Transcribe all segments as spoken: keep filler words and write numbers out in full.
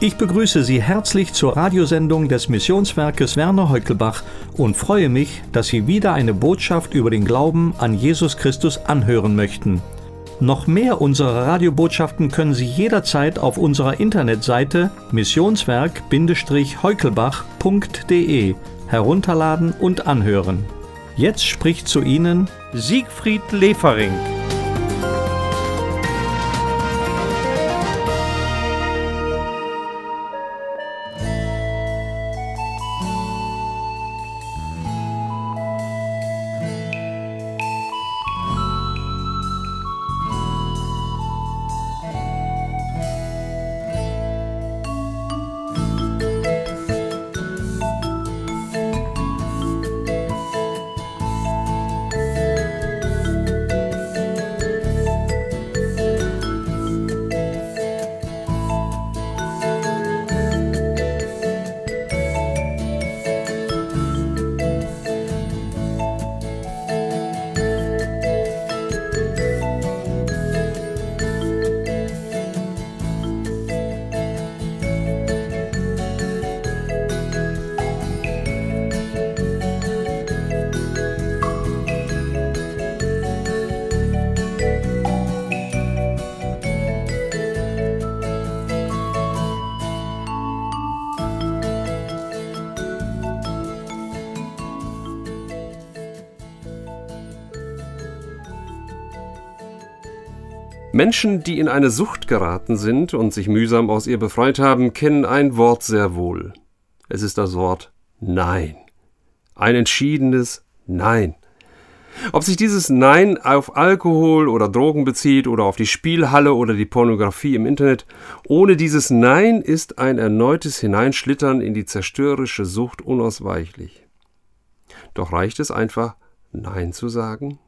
Ich begrüße Sie herzlich zur Radiosendung des Missionswerkes Werner Heukelbach und freue mich, dass Sie wieder eine Botschaft über den Glauben an Jesus Christus anhören möchten. Noch mehr unserer Radiobotschaften können Sie jederzeit auf unserer Internetseite missionswerk heukelbach punkt de herunterladen und anhören. Jetzt spricht zu Ihnen Siegfried Lefering. Menschen, die in eine Sucht geraten sind und sich mühsam aus ihr befreit haben, kennen ein Wort sehr wohl. Es ist das Wort Nein. Ein entschiedenes Nein. Ob sich dieses Nein auf Alkohol oder Drogen bezieht oder auf die Spielhalle oder die Pornografie im Internet, ohne dieses Nein ist ein erneutes Hineinschlittern in die zerstörerische Sucht unausweichlich. Doch reicht es einfach, Nein zu sagen?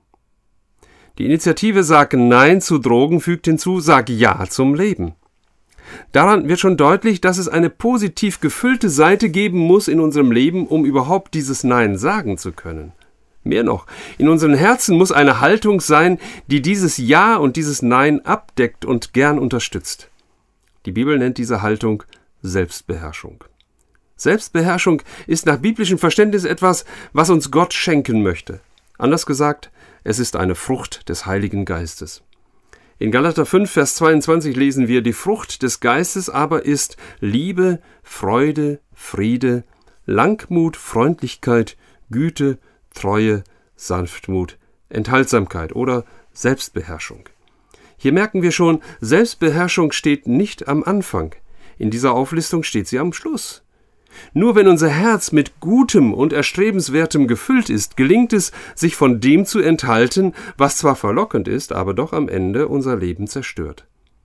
Die Initiative Sag Nein zu Drogen fügt hinzu, Sag Ja zum Leben. Daran wird schon deutlich, dass es eine positiv gefüllte Seite geben muss in unserem Leben, um überhaupt dieses Nein sagen zu können. Mehr noch, in unseren Herzen muss eine Haltung sein, die dieses Ja und dieses Nein abdeckt und gern unterstützt. Die Bibel nennt diese Haltung Selbstbeherrschung. Selbstbeherrschung ist nach biblischem Verständnis etwas, was uns Gott schenken möchte. Anders gesagt, es ist eine Frucht des Heiligen Geistes. In Galater fünf, Vers zweiundzwanzig lesen wir, die Frucht des Geistes aber ist Liebe, Freude, Friede, Langmut, Freundlichkeit, Güte, Treue, Sanftmut, Enthaltsamkeit oder Selbstbeherrschung. Hier merken wir schon, Selbstbeherrschung steht nicht am Anfang. In dieser Auflistung steht sie am Schluss. Nur wenn unser Herz mit Gutem und Erstrebenswertem gefüllt ist, gelingt es, sich von dem zu enthalten, was zwar verlockend ist, aber doch am Ende unser Leben zerstört.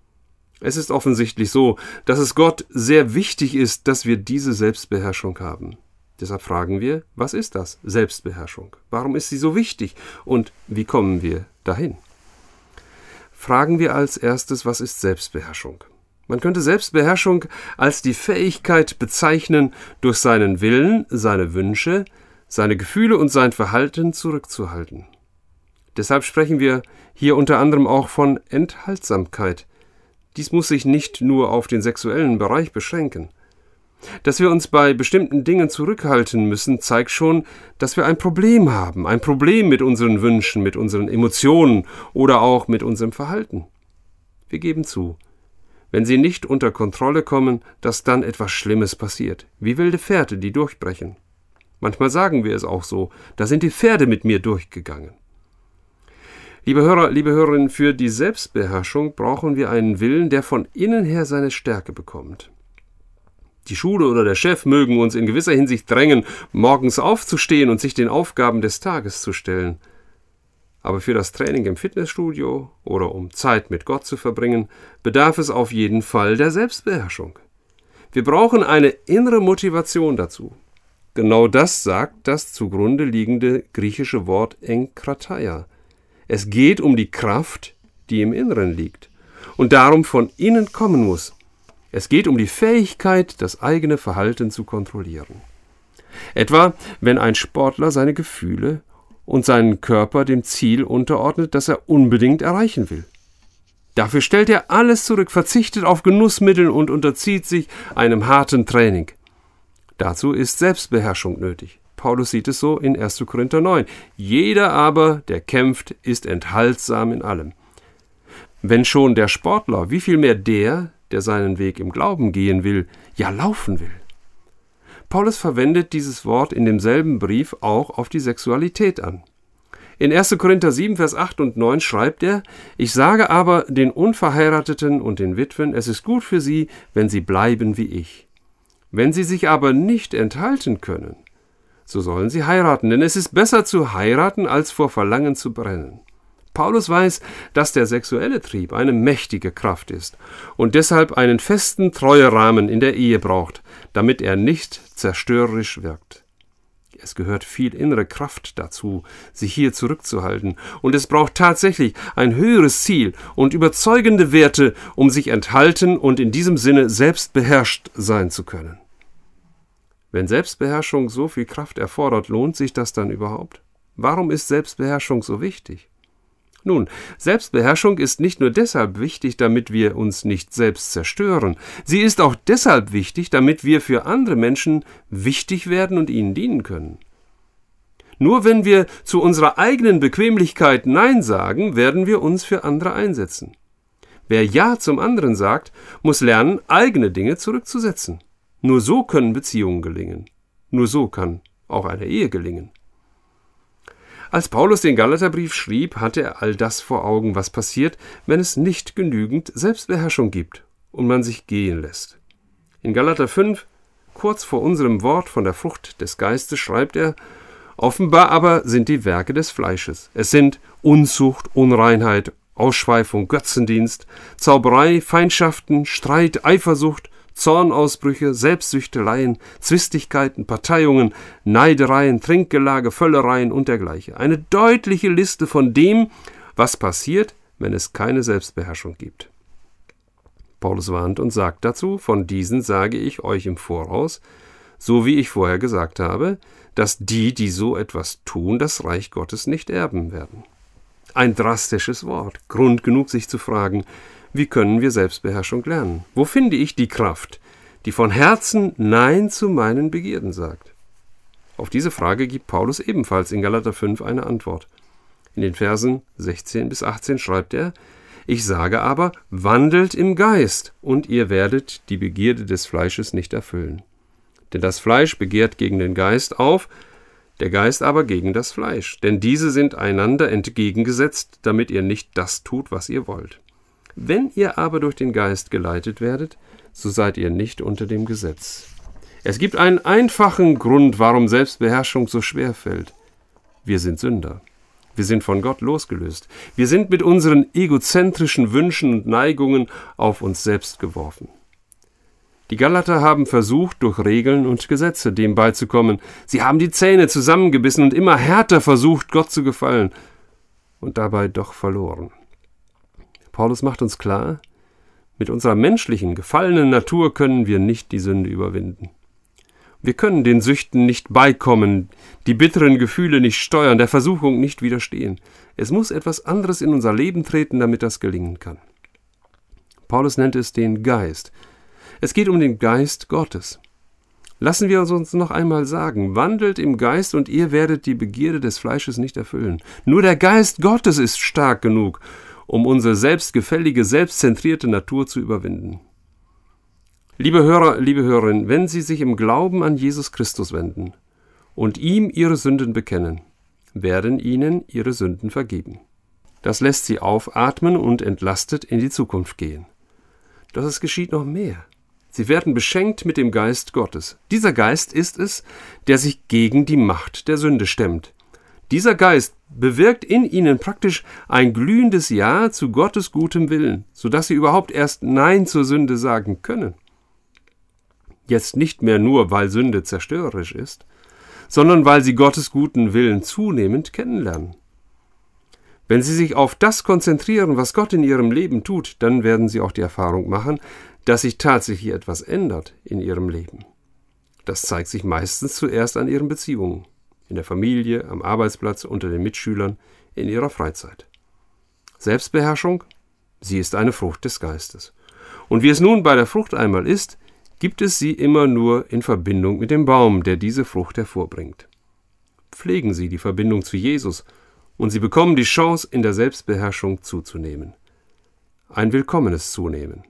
Es ist offensichtlich so, dass es Gott sehr wichtig ist, dass wir diese Selbstbeherrschung haben. Deshalb fragen wir, was ist das, Selbstbeherrschung? Warum ist sie so wichtig und wie kommen wir dahin? Fragen wir als erstes, was ist Selbstbeherrschung? Man könnte Selbstbeherrschung als die Fähigkeit bezeichnen, durch seinen Willen, seine Wünsche, seine Gefühle und sein Verhalten zurückzuhalten. Deshalb sprechen wir hier unter anderem auch von Enthaltsamkeit. Dies muss sich nicht nur auf den sexuellen Bereich beschränken. Dass wir uns bei bestimmten Dingen zurückhalten müssen, zeigt schon, dass wir ein Problem haben, ein Problem mit unseren Wünschen, mit unseren Emotionen oder auch mit unserem Verhalten. Wir geben zu, wenn sie nicht unter Kontrolle kommen, dass dann etwas Schlimmes passiert, wie wilde Pferde, die durchbrechen. Manchmal sagen wir es auch so, da sind die Pferde mit mir durchgegangen. Liebe Hörer, liebe Hörerinnen, für die Selbstbeherrschung brauchen wir einen Willen, der von innen her seine Stärke bekommt. Die Schule oder der Chef mögen uns in gewisser Hinsicht drängen, morgens aufzustehen und sich den Aufgaben des Tages zu stellen. Aber für das Training im Fitnessstudio oder um Zeit mit Gott zu verbringen, bedarf es auf jeden Fall der Selbstbeherrschung. Wir brauchen eine innere Motivation dazu. Genau das sagt das zugrunde liegende griechische Wort enkrateia. Es geht um die Kraft, die im Inneren liegt und darum von innen kommen muss. Es geht um die Fähigkeit, das eigene Verhalten zu kontrollieren. Etwa, wenn ein Sportler seine Gefühle und seinen Körper dem Ziel unterordnet, das er unbedingt erreichen will. Dafür stellt er alles zurück, verzichtet auf Genussmittel und unterzieht sich einem harten Training. Dazu ist Selbstbeherrschung nötig. Paulus sieht es so in erster Korinther neun. Jeder aber, der kämpft, ist enthaltsam in allem. Wenn schon der Sportler, wie viel mehr der, der seinen Weg im Glauben gehen will, ja laufen will. Paulus verwendet dieses Wort in demselben Brief auch auf die Sexualität an. In erster Korinther sieben, Vers acht und neun schreibt er: Ich sage aber den Unverheirateten und den Witwen, es ist gut für sie, wenn sie bleiben wie ich. Wenn sie sich aber nicht enthalten können, so sollen sie heiraten, denn es ist besser zu heiraten, als vor Verlangen zu brennen. Paulus weiß, dass der sexuelle Trieb eine mächtige Kraft ist und deshalb einen festen Treuerahmen in der Ehe braucht, damit er nicht zerstörerisch wirkt. Es gehört viel innere Kraft dazu, sich hier zurückzuhalten, und es braucht tatsächlich ein höheres Ziel und überzeugende Werte, um sich enthalten und in diesem Sinne selbstbeherrscht sein zu können. Wenn Selbstbeherrschung so viel Kraft erfordert, lohnt sich das dann überhaupt? Warum ist Selbstbeherrschung so wichtig? Nun, Selbstbeherrschung ist nicht nur deshalb wichtig, damit wir uns nicht selbst zerstören. Sie ist auch deshalb wichtig, damit wir für andere Menschen wichtig werden und ihnen dienen können. Nur wenn wir zu unserer eigenen Bequemlichkeit Nein sagen, werden wir uns für andere einsetzen. Wer Ja zum anderen sagt, muss lernen, eigene Dinge zurückzusetzen. Nur so können Beziehungen gelingen. Nur so kann auch eine Ehe gelingen. Als Paulus den Galaterbrief schrieb, hatte er all das vor Augen, was passiert, wenn es nicht genügend Selbstbeherrschung gibt und man sich gehen lässt. In Galater fünf, kurz vor unserem Wort von der Frucht des Geistes, schreibt er: Offenbar aber sind die Werke des Fleisches. Es sind Unzucht, Unreinheit, Ausschweifung, Götzendienst, Zauberei, Feindschaften, Streit, Eifersucht, Zornausbrüche, Selbstsüchteleien, Zwistigkeiten, Parteiungen, Neidereien, Trinkgelage, Völlereien und dergleichen. Eine deutliche Liste von dem, was passiert, wenn es keine Selbstbeherrschung gibt. Paulus warnt und sagt dazu: Von diesen sage ich euch im Voraus, so wie ich vorher gesagt habe, dass die, die so etwas tun, das Reich Gottes nicht erben werden. Ein drastisches Wort, Grund genug, sich zu fragen: Wie können wir Selbstbeherrschung lernen? Wo finde ich die Kraft, die von Herzen Nein zu meinen Begierden sagt? Auf diese Frage gibt Paulus ebenfalls in Galater fünf eine Antwort. In den Versen sechzehn bis achtzehn schreibt er: Ich sage aber, wandelt im Geist, und ihr werdet die Begierde des Fleisches nicht erfüllen. Denn das Fleisch begehrt gegen den Geist auf, der Geist aber gegen das Fleisch. Denn diese sind einander entgegengesetzt, damit ihr nicht das tut, was ihr wollt. Wenn ihr aber durch den Geist geleitet werdet, so seid ihr nicht unter dem Gesetz. Es gibt einen einfachen Grund, warum Selbstbeherrschung so schwer fällt. Wir sind Sünder. Wir sind von Gott losgelöst. Wir sind mit unseren egozentrischen Wünschen und Neigungen auf uns selbst geworfen. Die Galater haben versucht, durch Regeln und Gesetze dem beizukommen. Sie haben die Zähne zusammengebissen und immer härter versucht, Gott zu gefallen, und dabei doch verloren. Paulus macht uns klar, mit unserer menschlichen, gefallenen Natur können wir nicht die Sünde überwinden. Wir können den Süchten nicht beikommen, die bitteren Gefühle nicht steuern, der Versuchung nicht widerstehen. Es muss etwas anderes in unser Leben treten, damit das gelingen kann. Paulus nennt es den Geist. Es geht um den Geist Gottes. Lassen wir uns noch einmal sagen: Wandelt im Geist, und ihr werdet die Begierde des Fleisches nicht erfüllen. Nur der Geist Gottes ist stark genug, um unsere selbstgefällige, selbstzentrierte Natur zu überwinden. Liebe Hörer, liebe Hörerinnen, wenn Sie sich im Glauben an Jesus Christus wenden und ihm Ihre Sünden bekennen, werden Ihnen Ihre Sünden vergeben. Das lässt Sie aufatmen und entlastet in die Zukunft gehen. Doch es geschieht noch mehr. Sie werden beschenkt mit dem Geist Gottes. Dieser Geist ist es, der sich gegen die Macht der Sünde stemmt. Dieser Geist bewirkt in ihnen praktisch ein glühendes Ja zu Gottes gutem Willen, sodass sie überhaupt erst Nein zur Sünde sagen können. Jetzt nicht mehr nur, weil Sünde zerstörerisch ist, sondern weil sie Gottes guten Willen zunehmend kennenlernen. Wenn sie sich auf das konzentrieren, was Gott in ihrem Leben tut, dann werden sie auch die Erfahrung machen, dass sich tatsächlich etwas ändert in ihrem Leben. Das zeigt sich meistens zuerst an ihren Beziehungen, in der Familie, am Arbeitsplatz, unter den Mitschülern, in ihrer Freizeit. Selbstbeherrschung Sie ist eine Frucht des Geistes. Und wie es nun bei der Frucht einmal ist, gibt es sie immer nur in Verbindung mit dem Baum, der diese Frucht hervorbringt. Pflegen Sie die Verbindung zu Jesus, und Sie bekommen die Chance, in der Selbstbeherrschung zuzunehmen. Ein willkommenes Zunehmen.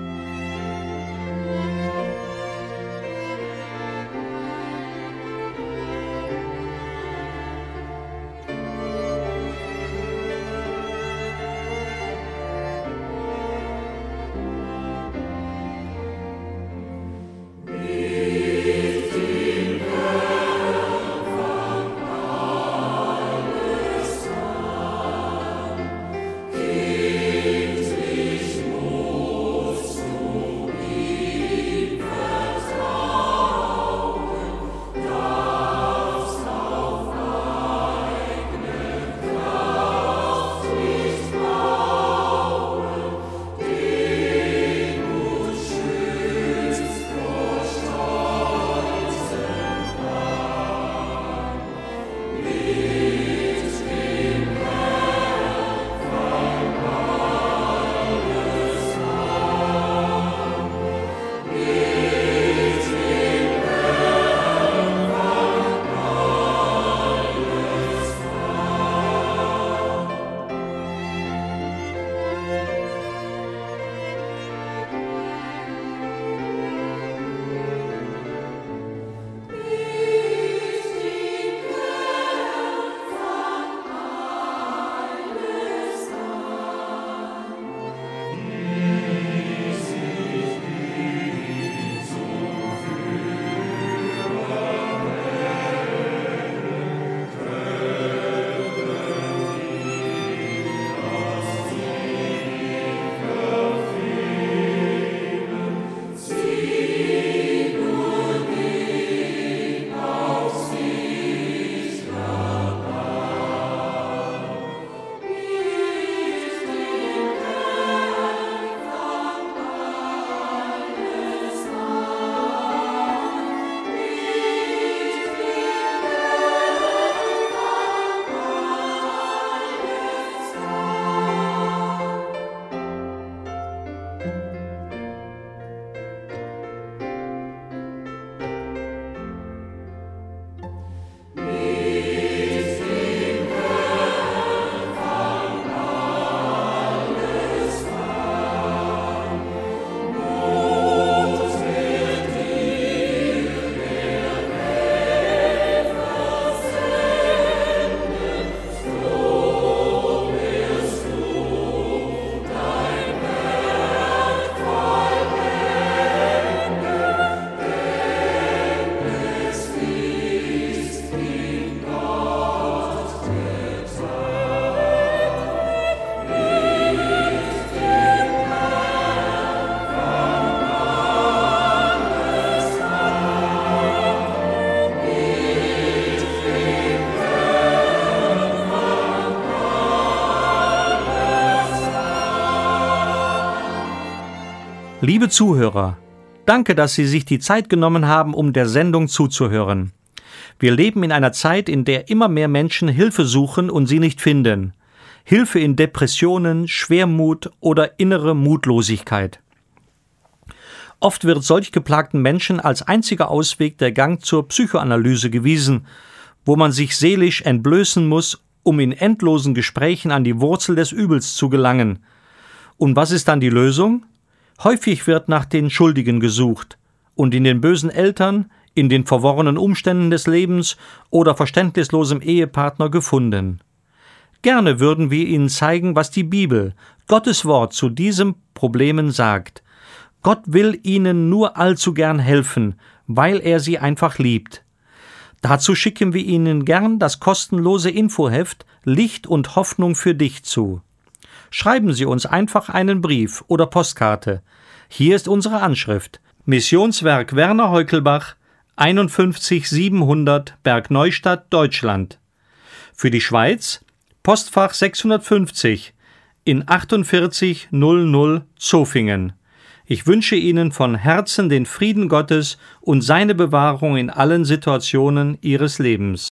Liebe Zuhörer, danke, dass Sie sich die Zeit genommen haben, um der Sendung zuzuhören. Wir leben in einer Zeit, in der immer mehr Menschen Hilfe suchen und sie nicht finden. Hilfe in Depressionen, Schwermut oder innere Mutlosigkeit. Oft wird solch geplagten Menschen als einziger Ausweg der Gang zur Psychoanalyse gewiesen, wo man sich seelisch entblößen muss, um in endlosen Gesprächen an die Wurzel des Übels zu gelangen. Und was ist dann die Lösung? Häufig wird nach den Schuldigen gesucht und in den bösen Eltern, in den verworrenen Umständen des Lebens oder verständnislosem Ehepartner gefunden. Gerne würden wir Ihnen zeigen, was die Bibel, Gottes Wort, zu diesen Problemen sagt. Gott will Ihnen nur allzu gern helfen, weil er Sie einfach liebt. Dazu schicken wir Ihnen gern das kostenlose Infoheft Licht und Hoffnung für dich zu. Schreiben Sie uns einfach einen Brief oder Postkarte. Hier ist unsere Anschrift: Missionswerk Werner Heukelbach, einundfünfzig siebenhundert Bergneustadt, Deutschland. Für die Schweiz Postfach sechshundertfünfzig in achtundvierzig null null Zofingen. Ich wünsche Ihnen von Herzen den Frieden Gottes und seine Bewahrung in allen Situationen Ihres Lebens.